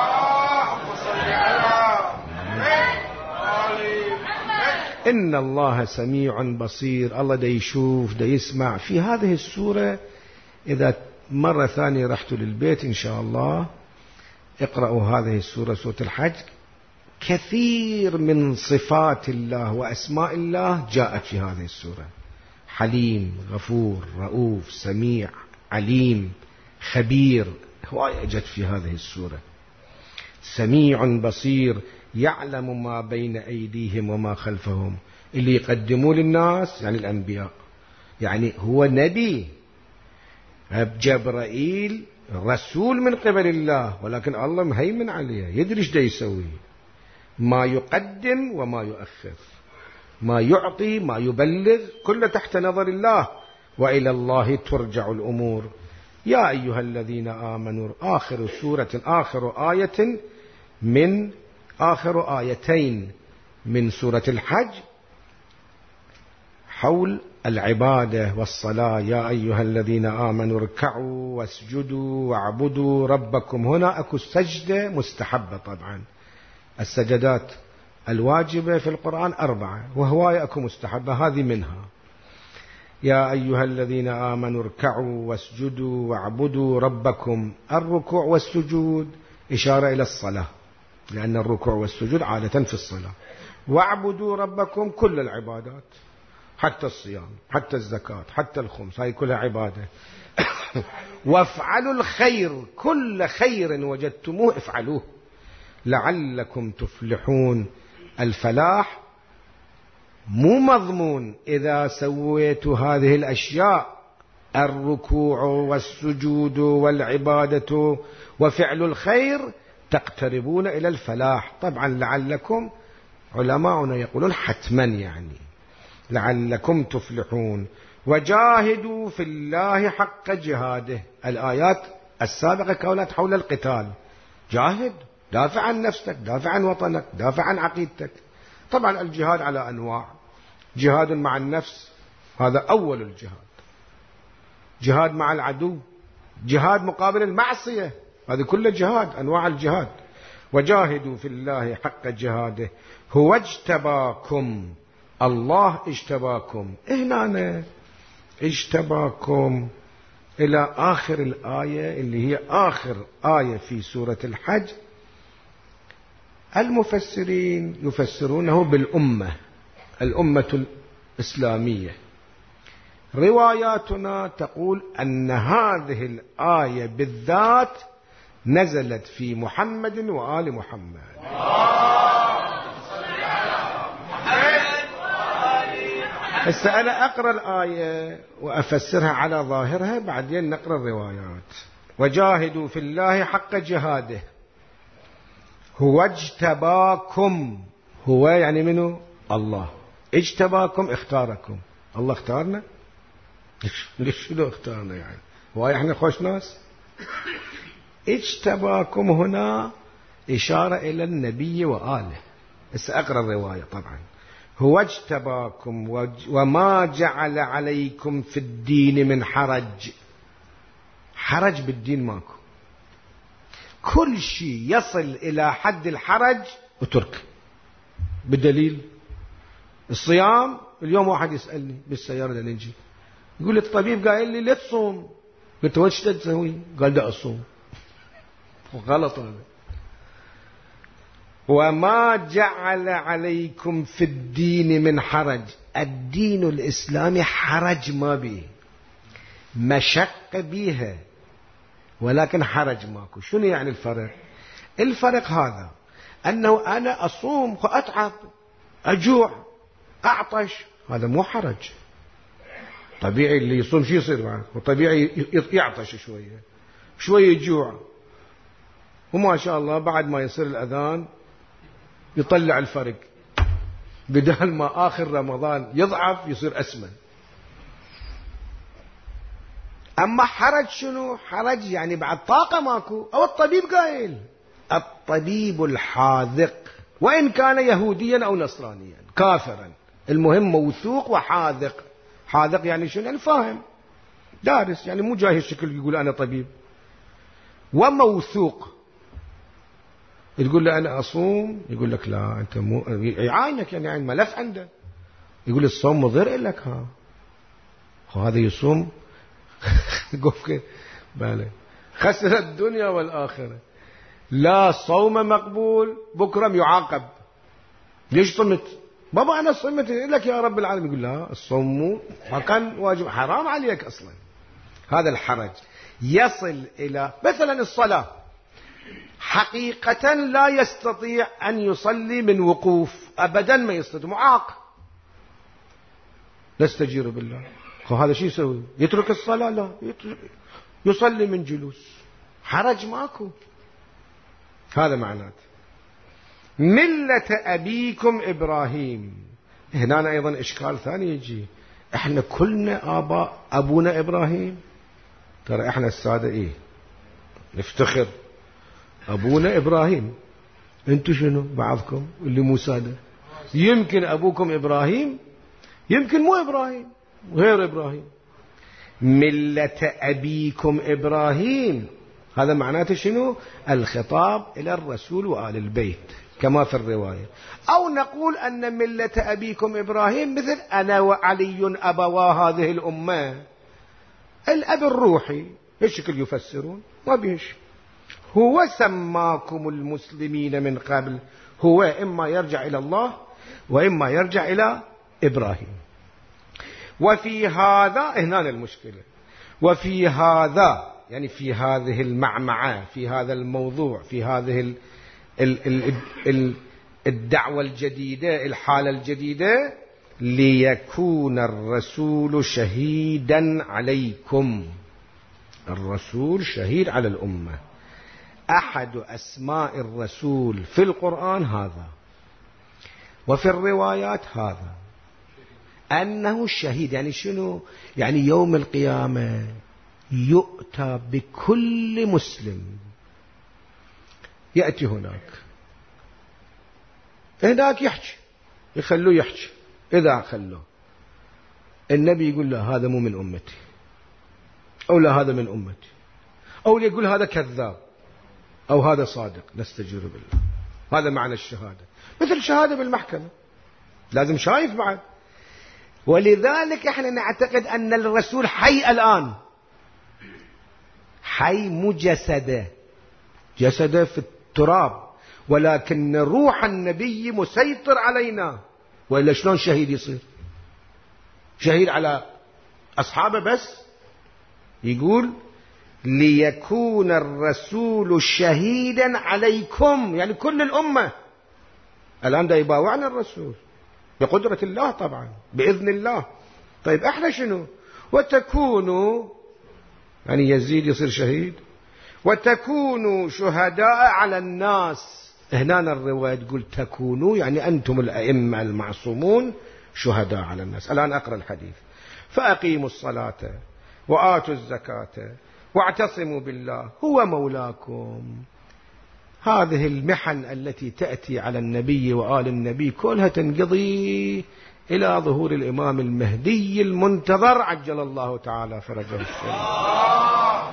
إن الله سميع بصير. الله دا يشوف دا يسمع. في هذه السورة إذا مرة ثانية رحتوا للبيت إن شاء الله اقرأوا هذه السورة، سورة الحج. كثير من صفات الله وأسماء الله جاءت في هذه السورة. حليم، غفور، رؤوف، سميع، عليم، خبير، هواية جت في هذه السورة. سميع بصير، يعلم ما بين أيديهم وما خلفهم. اللي يقدموا للناس يعني الأنبياء، يعني هو نبي. جبرائيل رسول من قبل الله، ولكن الله مهيمن عليه، يدري ايش دا يسوي، ما يقدم وما يؤخر، ما يعطي ما يبلغ، كله تحت نظر الله. وإلى الله ترجع الأمور. يا أيها الذين آمنوا، آخر سورة، آخر آيتين من سورة الحج حول العبادة والصلاة. يا أيها الذين آمنوا اركعوا واسجدوا واعبدوا ربكم. هنا أكو سجدة مستحبة. طبعا السجدات الواجبة في القرآن 4، وهواية أكو مستحبة، هذه منها. يا أيها الذين آمنوا اركعوا واسجدوا واعبدوا ربكم. الركوع والسجود إشارة إلى الصلاة، لأن الركوع والسجود عادة في الصلاة. واعبدوا ربكم كل العبادات، حتى الصيام، حتى الزكاة، حتى الخمس، هاي كلها عبادة. وافعلوا الخير، كل خير وجدتموه افعلوه لعلكم تفلحون. الفلاح مو مضمون إذا سويتوا هذه الأشياء، الركوع والسجود والعبادة وفعل الخير، تقتربون إلى الفلاح. طبعا لعلكم، علماؤنا يقولون حتما، يعني لعلكم تفلحون. وجاهدوا في الله حق جهاده. الآيات السابقة كانت حول القتال. جاهد، دافع عن نفسك، دافع عن وطنك، دافع عن عقيدتك. طبعا الجهاد على أنواع. جهاد مع النفس، هذا أول الجهاد. جهاد مع العدو، جهاد مقابل المعصية، هذا كله جهاد، أنواع الجهاد. وجاهدوا في الله حق جهاده هو اجتباكم. الله اجتباكم. هنا اجتباكم إلى آخر الآية اللي هي آخر آية في سورة الحج. المفسرين يفسرونه بالأمة، الأمة الإسلامية. رواياتنا تقول أن هذه الآية بالذات نزلت في محمد وآل محمد. هسه أنا أقرأ الآية وأفسرها على ظاهرها، بعدين نقرأ الروايات. وجاهدوا في الله حق جهاده هو اجتباكم. هو يعني منه؟ الله. اجتباكم، اختاركم. الله اختارنا؟ ليش شنو اختارنا يعني؟ هو احنا خوش ناس؟ اجتباكم هنا إشارة إلى النبي وآله. سأقرأ الرواية. طبعا هو اجتباكم وما جعل عليكم في الدين من حرج. حرج بالدين ماكو. كل شيء يصل إلى حد الحرج اترك. بالدليل الصيام. اليوم واحد يسألني بالسيارة نجي، يقول لي الطبيب قال لي لا تصوم. قلت وش تسوي؟ قال دا أصوم. غلط هذا. وما جعل عليكم في الدين من حرج. الدين الإسلامي حرج ما به، مشق بيها، ولكن حرج ماكو. شنو يعني الفرق؟ الفرق هذا أنه أنا أصوم أتعب، أجوع، أعطش، هذا مو حرج. طبيعي اللي يصوم شي يصير معه، وطبيعي يعطش شوية، شوية يجوع، وما شاء الله بعد ما يصير الأذان يطلع الفرق، بدل ما آخر رمضان يضعف يصير أسمن. أما حرج شنو؟ حرج يعني بعد طاقة ماكو. أو الطبيب قايل، الطبيب الحاذق وإن كان يهوديا أو نصرانيا كافرا، المهم موثوق وحاذق. حاذق يعني شنو؟ يعني فاهم، دارس، يعني مو جاهز شكل يقول أنا طبيب. وموثوق. تقول له أنا أصوم، يقول لك لا أنت مو، يعاينك يعني عين ملف عنده، يقول الصوم مضر لك. هذا يصوم خسر الدنيا والآخرة. لا صوم مقبول، بكرة يعاقب. ليش صمت؟ بابا أنا صمت لك يا رب العالمين. يقول لا الصوم ما كان واجب، حرام عليك أصلا. هذا الحرج يصل إلى مثلا الصلاة، حقيقة لا يستطيع أن يصلي من وقوف أبدا، ما يستطيع، معاق، نستجير بالله. هذا شيء يسوي؟ يترك الصلاة؟ لا، يصلي من جلوس، حرج ماكو. هذا معناته ملة أبيكم إبراهيم. هنا أيضا إشكال ثاني يجي، احنا كلنا آباء أبونا إبراهيم. ترى احنا السادة ايه نفتخر أبونا إبراهيم. انتوا شنو بعضكم اللي مو سادة؟ يمكن أبوكم إبراهيم، يمكن مو إبراهيم، غير إبراهيم. ملة أبيكم إبراهيم هذا معناته شنو؟ الخطاب إلى الرسول وآل البيت كما في الرواية. أو نقول أن ملة أبيكم إبراهيم مثل أنا وعلي أبوا هذه الأمة، الأب الروحي. هالشكل يفسرون ما بيش. هو سماكم المسلمين من قبل، هو إما يرجع إلى الله وإما يرجع إلى إبراهيم. وفي هذا هنا المشكلة، وفي هذا يعني في هذه المعمعة، في هذا الموضوع، في هذه الدعوة الجديدة، الحالة الجديدة، ليكون الرسول شهيدا عليكم. الرسول شهيد على الأمة. أحد أسماء الرسول في القرآن هذا، وفي الروايات هذا، أنه الشهيد. يعني شنو؟ يعني يوم القيامة يؤتى بكل مسلم يأتي هناك يحكي، يخلوه يحكي. إذا خلوه النبي يقول له هذا مو من أمتي، أو لا هذا من أمتي، أو يقول هذا كذاب، أو هذا صادق، نستجير بالله. هذا معنى الشهادة، مثل شهادة بالمحكمة، لازم شايف بعد. ولذلك احنا نعتقد أن الرسول حي الآن، حي مجسده، جسده في التراب، ولكن روح النبي مسيطر علينا. وإلا شلون شهيد يصير؟ شهيد على أصحابه بس؟ يقول ليكون الرسول شهيدا عليكم، يعني كل الأمة. الآن دا يباوعنا الرسول بقدرة الله طبعا، بإذن الله. طيب احنا شنو؟ وتكونوا، يعني يزيد يصير شهيد، وتكونوا شهداء على الناس. هنا الرواية تقول تكونوا، يعني أنتم الأئمة المعصومون شهداء على الناس. الآن أقرأ الحديث. فأقيموا الصلاة وآتوا الزكاة واعتصموا بالله هو مولاكم. هذه المحن التي تأتي على النبي وآل النبي كلها تنقضي إلى ظهور الإمام المهدي المنتظر عجل الله تعالى فرجه الشريف.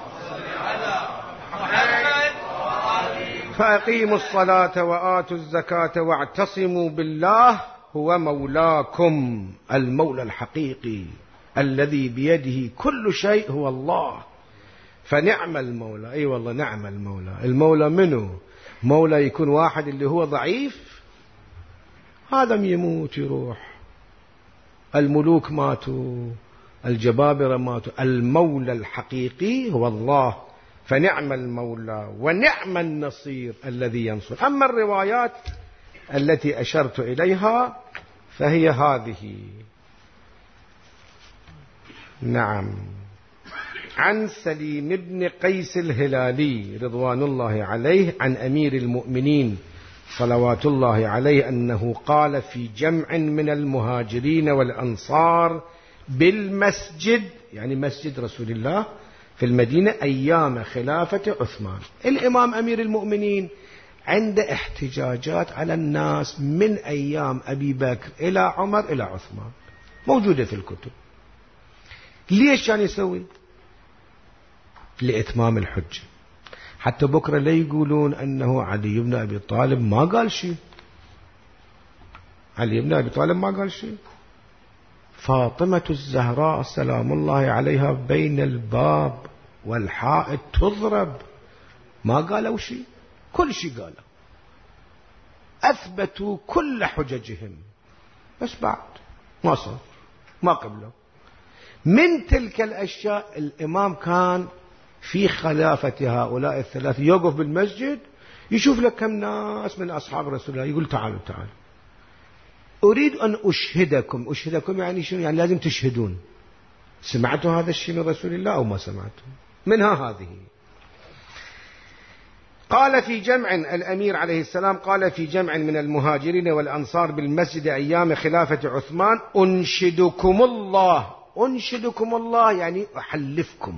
فأقيموا الصلاة وآتوا الزكاة واعتصموا بالله هو مولاكم. المولى الحقيقي الذي بيده كل شيء هو الله. فنعم المولى، أي والله نعم المولى. المولى منه؟ مولى يكون واحد اللي هو ضعيف، هذا يموت يروح. الملوك ماتوا، الجبابرة ماتوا. المولى الحقيقي هو الله. فنعم المولى ونعم النصير الذي ينصر. أما الروايات التي أشرت إليها فهي هذه. نعم. عن سليم بن قيس الهلالي رضوان الله عليه عن أمير المؤمنين صلوات الله عليه أنه قال في جمع من المهاجرين والأنصار بالمسجد، يعني مسجد رسول الله في المدينة أيام خلافة عثمان. الإمام أمير المؤمنين عند احتجاجات على الناس من أيام أبي بكر إلى عمر إلى عثمان، موجودة في الكتب. ليش كان يسوي؟ لإتمام الحجة، حتى بكرة لا يقولون أنه علي بن أبي طالب ما قال شيء. علي بن أبي طالب ما قال شيء. فاطمة الزهراء سلام الله عليها بين الباب والحائط تضرب، ما قالوا شيء، كل شيء قالوا، أثبتوا كل حججهم، بس بعد ما صار، ما قبله. من تلك الأشياء الإمام كان في خلافة هؤلاء الثلاثة يوقف بالمسجد يشوف لك كم ناس من أصحاب رسول الله، يقول تعالوا تعالوا أريد أن أشهدكم. أشهدكم يعني شنو؟ يعني لازم تشهدون. سمعتوا هذا الشيء من رسول الله أو ما سمعتوا؟ منها هذه. قال في جمع الأمير عليه السلام قال في جمع من المهاجرين والأنصار بالمسجد أيام خلافة عثمان: أنشدكم الله. أنشدكم الله يعني أحلفكم،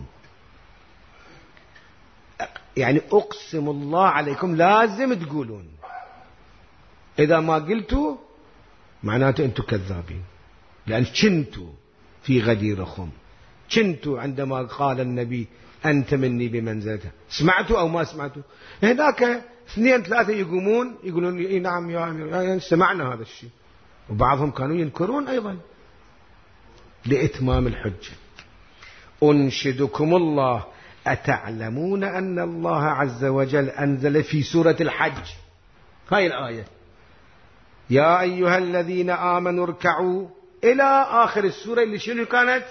يعني أقسم الله عليكم، لازم تقولون. إذا ما قلتوا معناته أنتم كذابين، لأن كنتوا في غديركم، كنتوا عندما قال النبي أنت مني بمنزلته، سمعتوا أو ما سمعتوا؟ هناك 2 3 يقومون يقولون إيه نعم يا أمير، يعني سمعنا هذا الشيء، وبعضهم كانوا ينكرون أيضا لإتمام الحجة. أنشدكم الله أتعلمون أن الله عز وجل أنزل في سورة الحج هاي الآية: يا أيها الذين آمنوا اركعوا، إلى آخر السورة اللي شنو كانت؟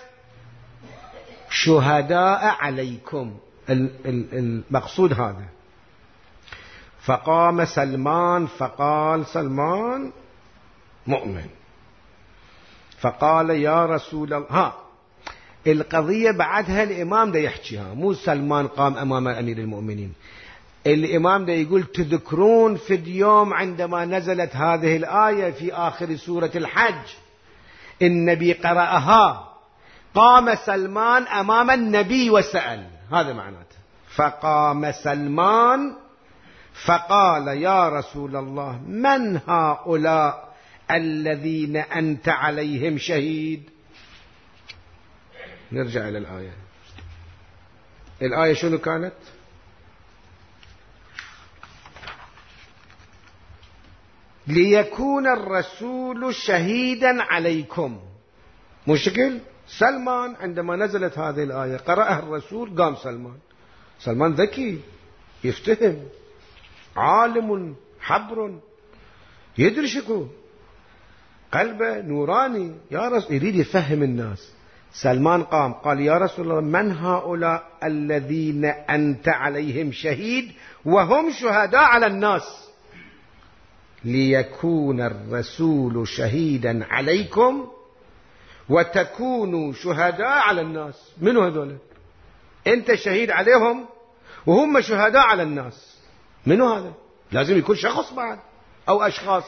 شهداء عليكم. المقصود هذا. فقام سلمان فقال، سلمان مؤمن، فقال يا رسول الله. القضية بعدها الإمام دا يحكيها، مو سلمان قام أمام أمير المؤمنين. الإمام دا يقول: تذكرون في اليوم عندما نزلت هذه الآية في آخر سورة الحج النبي قرأها، قام سلمان أمام النبي وسأل، هذا معناته. فقام سلمان فقال يا رسول الله من هؤلاء الذين أنت عليهم شهيد؟ نرجع إلى الآية. الآية شنو كانت؟ ليكون الرسول شهيدا عليكم. مشكل سلمان عندما نزلت هذه الآية قرأها الرسول، قام سلمان ذكي، يفتهم، عالم حبر، يدري شكو، قلبه نوراني، يا رسول، يريد يفهم الناس. سلمان قام قال يا رسول الله من هؤلاء الذين أنت عليهم شهيد وهم شهداء على الناس؟ ليكون الرسول شهيدا عليكم وتكونوا شهداء على الناس. منو هذول؟ أنت شهيد عليهم وهم شهداء على الناس. منو هذا؟ لازم يكون شخص بعد أو أشخاص.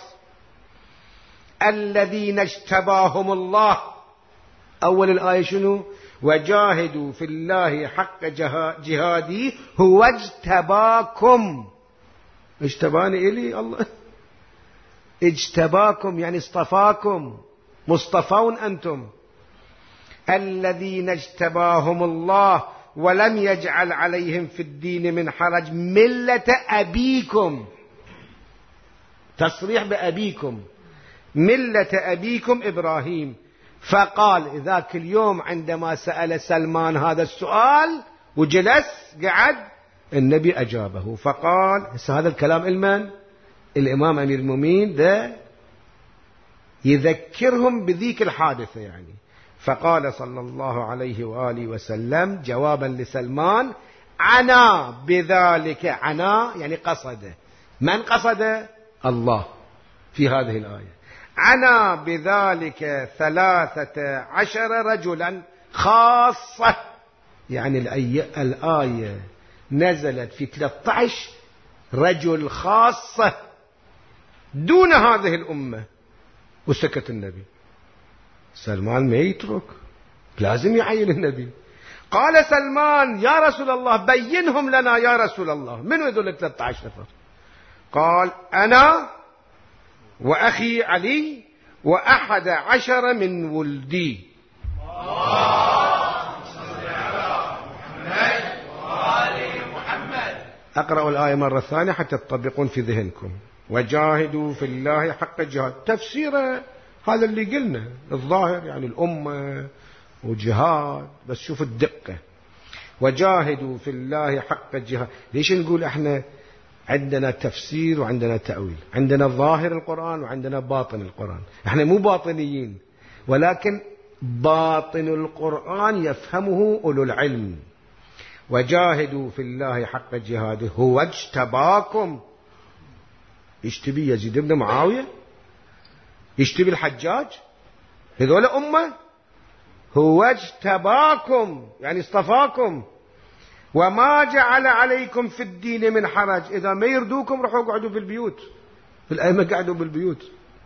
الذين اجتباهم الله. أول الآية شنو؟ وجاهدوا في الله حق جهاده هو اجتباكم. اجتباني إلي الله، اجتباكم يعني اصطفاكم، مصطفون أنتم. الذين اجتباهم الله ولم يجعل عليهم في الدين من حرج ملة أبيكم. تصريح بأبيكم، ملة أبيكم إبراهيم. فقال ذاك اليوم عندما سأل سلمان هذا السؤال وجلس قعد، النبي أجابه فقال، هذا الكلام المن؟ الإمام أمير المؤمنين ده يذكرهم بذيك الحادثة يعني. فقال صلى الله عليه وآله وسلم جوابا لسلمان: عنا بذلك. عنا يعني قصد. من قصد؟ الله في هذه الآية. عنا بذلك 13 رجلا خاصة، يعني الآية نزلت في 13 رجل خاصة دون هذه الأمة. وسكت النبي. سلمان ما يترك، لازم يعين النبي. قال سلمان يا رسول الله بينهم لنا يا رسول الله، من هذول 13 نفر؟ قال أنا وأخي علي و11 من ولدي. أقرأ الآية مرة ثانية حتى تطبقون في ذهنكم. وجاهدوا في الله حق الجهاد. تفسيره هذا اللي قلنا الظاهر، يعني الأمة وجهاد، بس شوف الدقة. وجاهدوا في الله حق الجهاد. ليش نقول احنا عندنا تفسير وعندنا تأويل؟ عندنا ظاهر القرآن وعندنا باطن القرآن. احنا مو باطنيين، ولكن باطن القرآن يفهمه أولو العلم. وجاهدوا في الله حق جهاده هو اجتباكم. يشتبي يزيد بن معاوية، يشتبي الحجاج، هذول أمة. هو اجتباكم يعني اصطفاكم وما جعل عليكم في الدين من حرج. إذا ما يردوكم روحوا اقعدوا بالبيوت، الأئمة قعدوا بالبيوت.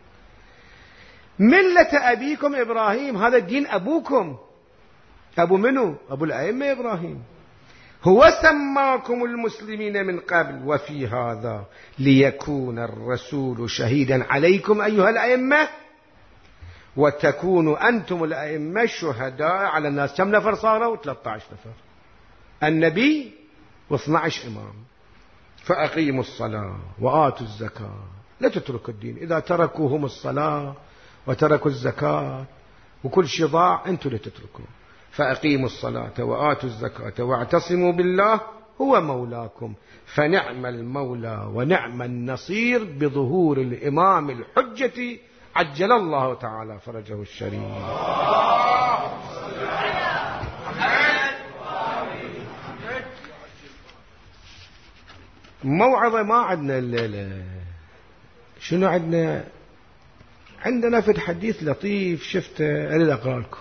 ملة أبيكم إبراهيم، هذا الدين أبوكم. أبو منو؟ أبو الأئمة إبراهيم. هو سماكم المسلمين من قبل وفي هذا ليكون الرسول شهيدا عليكم أيها الأئمة وتكونوا أنتم الأئمة شهداء على الناس. كم نفر صاروا؟ 13 نفر، النبي و12 إمام. فأقيموا الصلاة وآتوا الزكاة. لا تتركوا الدين. إذا تركوهم الصلاة وتركوا الزكاة وكل شيء ضاع، أنتم لا تتركوا. فأقيموا الصلاة وآتوا الزكاة واعتصموا بالله هو مولاكم فنعم المولى ونعم النصير بظهور الإمام الحجة عجل الله تعالى فرجه الشريف. موعظة ما عندنا الليلة. شنو عندنا؟ عندنا في الحديث لطيف شفته أريد أقرأ لكم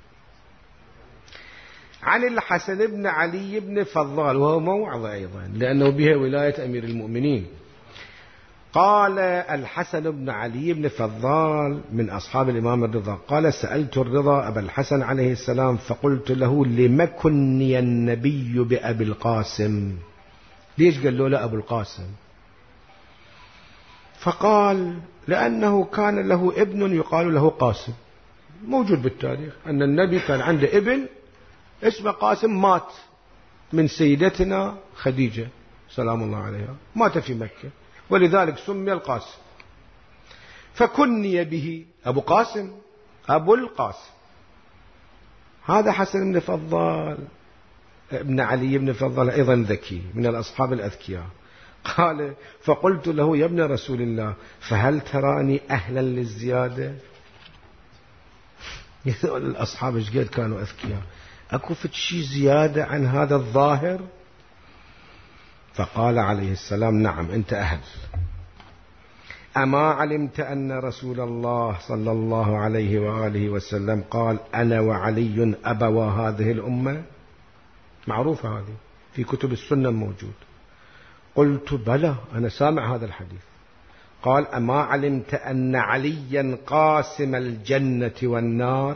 عن الحسن بن علي بن فضال، وهو موعظة أيضا لأنه بها ولاية أمير المؤمنين. قال الحسن بن علي بن فضال من أصحاب الإمام الرضا قال: سألت الرضا أبا الحسن عليه السلام فقلت له: لم كني النبي بأبي القاسم؟ ليش قال له لا أبو القاسم؟ فقال: لأنه كان له ابن يقال له قاسم. موجود بالتاريخ أن النبي كان عنده ابن اسمه قاسم، مات من سيدتنا خديجة سلام الله عليها، مات في مكة ولذلك سمي القاسم، فكني به أبو قاسم، أبو القاسم. هذا حسن بن فضال ابن علي بن فضال أيضا ذكي من الأصحاب الأذكياء. قال: فقلت له: يا ابن رسول الله فهل تراني أهلا للزيادة؟ الأصحاب ايش قد كانوا أذكياء، أكو شيء زيادة عن هذا الظاهر؟ فقال عليه السلام: نعم أنت أهل. أما علمت أن رسول الله صلى الله عليه وآله وسلم قال: أنا وعلي أبوا هذه الأمة؟ معروفة هذه في كتب السنة موجود. قلت: بلى أنا سامع هذا الحديث. قال: أما علمت أن عليا قاسم الجنة والنار؟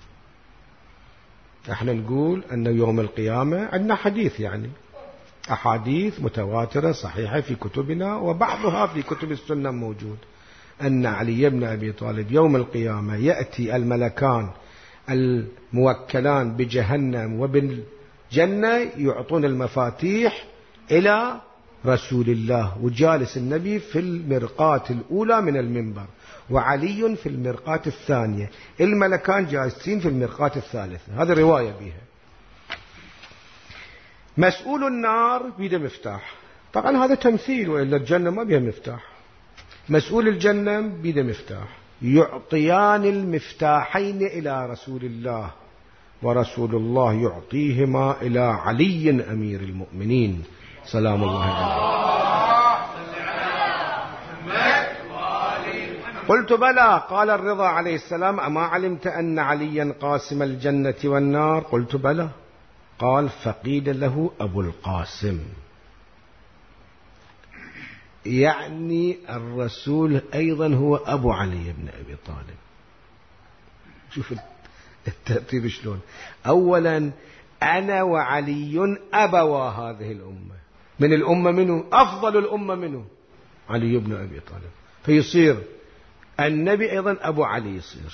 احنا نقول أن يوم القيامة عندنا حديث، يعني أحاديث متواترة صحيحة في كتبنا وبعضها في كتب السنة موجود، أن علي بن أبي طالب يوم القيامة يأتي الملكان الموكلان بجهنم وبالجنة يعطون المفاتيح إلى رسول الله، وجالس النبي في المرقاة الأولى من المنبر وعلي في المرقاة الثانية، الملكان جالسين في المرقاة الثالثة. هذا رواية بها. مسؤول النار بيده مفتاح، طبعا هذا تمثيل وإلا الجنة ما بيها مفتاح. مسؤول الجنة بيده مفتاح، يعطيان المفتاحين إلى رسول الله ورسول الله يعطيهما إلى علي أمير المؤمنين سلام الله عليه. قلت: بلى. قال الرضا عليه السلام: أما علمت أن عليا قاسم الجنة والنار؟ قلت: بلى. قال: فقيل له أبو القاسم، يعني الرسول أيضا هو أبو علي بن أبي طالب. شوف الترتيب شلون. أولا أنا وعلي أبوا هذه الأمة. من الأمة منه؟ أفضل الأمة منه علي بن أبي طالب، فيصير النبي أيضا أبو علي يصير.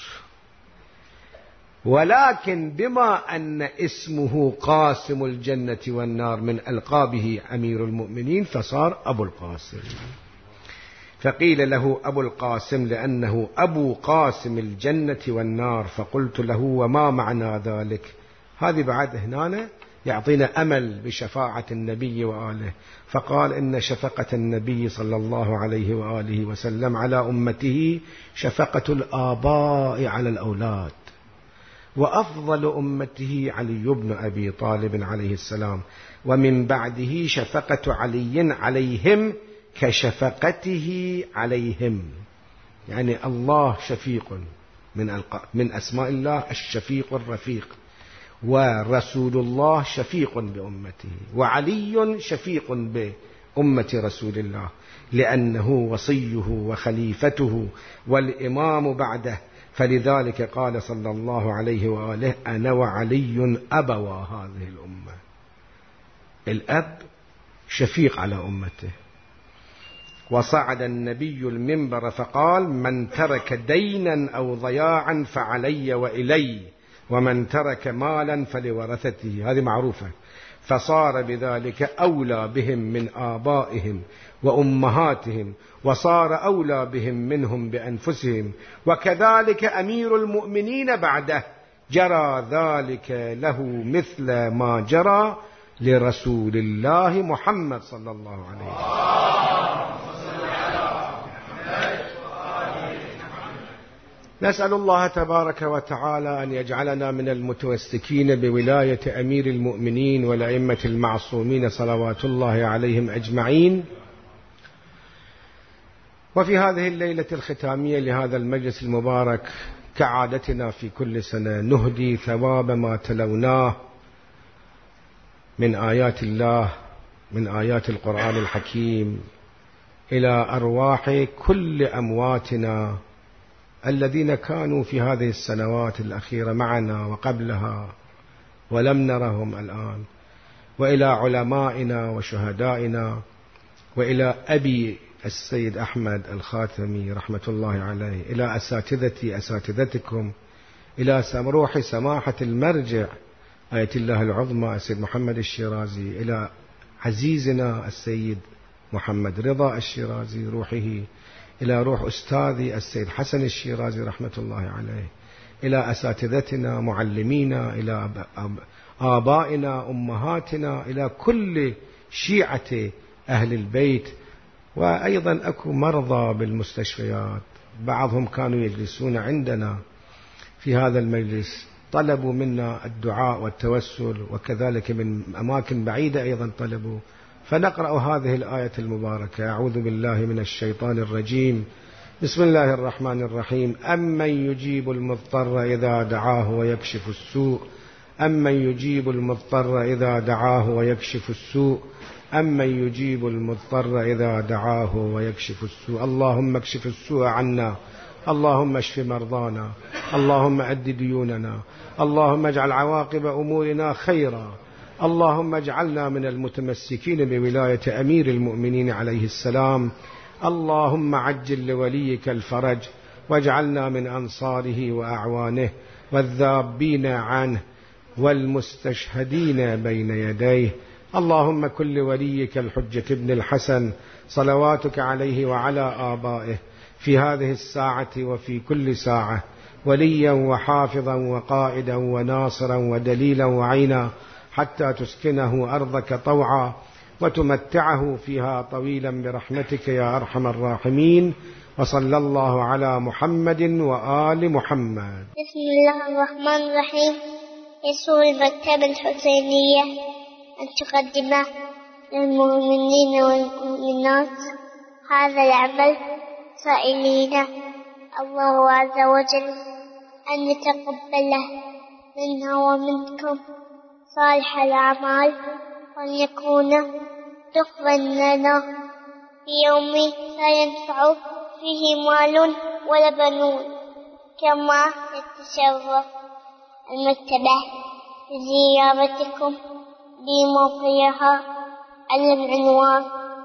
ولكن بما أن اسمه قاسم الجنة والنار من ألقابه أمير المؤمنين فصار أبو القاسم. فقيل له أبو القاسم لأنه أبو قاسم الجنة والنار. فقلت له: وما معنى ذلك؟ هذه بعد هنا يعطينا أمل بشفاعة النبي وآله. فقال: إن شفقة النبي صلى الله عليه وآله وسلم على أمته شفقة الآباء على الأولاد، وأفضل أمته علي بن أبي طالب عليه السلام، ومن بعده شفقة علي عليهم كشفقته عليهم. يعني الله شفيق من أسماء الله الشفيق الرفيق، ورسول الله شفيق بأمته، وعلي شفيق بأمة رسول الله، لأنه وصيه وخليفته والإمام بعده. فلذلك قال صلى الله عليه وآله: أنا وعلي أبوا هذه الأمة. الأب شفيق على أمته. وصعد النبي المنبر فقال: من ترك دينا أو ضياعا فعلي وإلي، ومن ترك مالا فلورثته. هذه معروفة. فصار بذلك أولى بهم من آبائهم وأمهاتهم، وصار أولى بهم منهم بأنفسهم. وكذلك أمير المؤمنين بعده جرى ذلك له مثل ما جرى لرسول الله محمد صلى الله عليه وسلم. نسأل الله تبارك وتعالى أن يجعلنا من المتمسكين بولاية أمير المؤمنين والأئمة المعصومين صلوات الله عليهم أجمعين. وفي هذه الليلة الختامية لهذا المجلس المبارك، كعادتنا في كل سنة، نهدي ثواب ما تلوناه من آيات الله، من آيات القرآن الحكيم، إلى أرواح كل أمواتنا الذين كانوا في هذه السنوات الأخيرة معنا وقبلها ولم نرهم الآن، وإلى علمائنا وشهدائنا، وإلى أبي السيد أحمد الخاتمي رحمة الله عليه، إلى أساتذتكم، إلى روح سماحة المرجع آية الله العظمى السيد محمد الشيرازي، إلى عزيزنا السيد محمد رضا الشيرازي روحه، إلى روح أستاذي السيد حسن الشيرازي رحمة الله عليه، إلى أساتذتنا معلمينا، إلى آبائنا أمهاتنا، إلى كل شيعة أهل البيت. وأيضا أكو مرضى بالمستشفيات، بعضهم كانوا يجلسون عندنا في هذا المجلس، طلبوا منا الدعاء والتوسل، وكذلك من أماكن بعيدة أيضا طلبوا. فنقرأ هذه الآية المباركة: أعوذ بالله من الشيطان الرجيم، بسم الله الرحمن الرحيم. أمن يجيب المضطر إذا دعاه ويكشف السوء، أمن يجيب المضطر إذا دعاه ويكشف السوء، أمن يجيب المضطر إذا دعاه ويكشف السوء. اللهم اكشف السوء عنا، اللهم اشف مرضانا، اللهم أد ديوننا، اللهم اجعل عواقب أمورنا خيرا، اللهم اجعلنا من المتمسكين بولاية أمير المؤمنين عليه السلام. اللهم عجل لوليك الفرج، واجعلنا من أنصاره وأعوانه والذابين عنه والمستشهدين بين يديه. اللهم كل وليك الحجة ابن الحسن صلواتك عليه وعلى آبائه في هذه الساعة وفي كل ساعة، وليا وحافظا وقائدا وناصرا ودليلا وعينا، حتى تسكنه أرضك طوعا وتمتعه فيها طويلا برحمتك يا أرحم الراحمين. وصلى الله على محمد وآل محمد. بسم الله الرحمن الرحيم. يسر المكتبة الحسينية أن تقدم للمؤمنين والمؤمنات هذا العمل، سائلين الله عز وجل أن يتقبله منا ومنكم صالح الأعمال، وأن يكون تقبل لنا في يوم لا ينفع فيه مال ولا بنون. كما يتشرف المكتبة بزيارتكم بموقعها على العنوان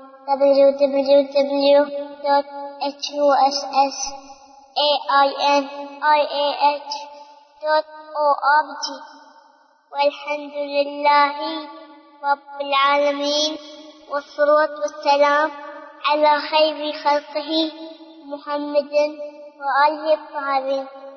www.hussainih.org. والحمد لله رب العالمين، والصلاة والسلام على خير خلقه محمد وآله الطاهرين.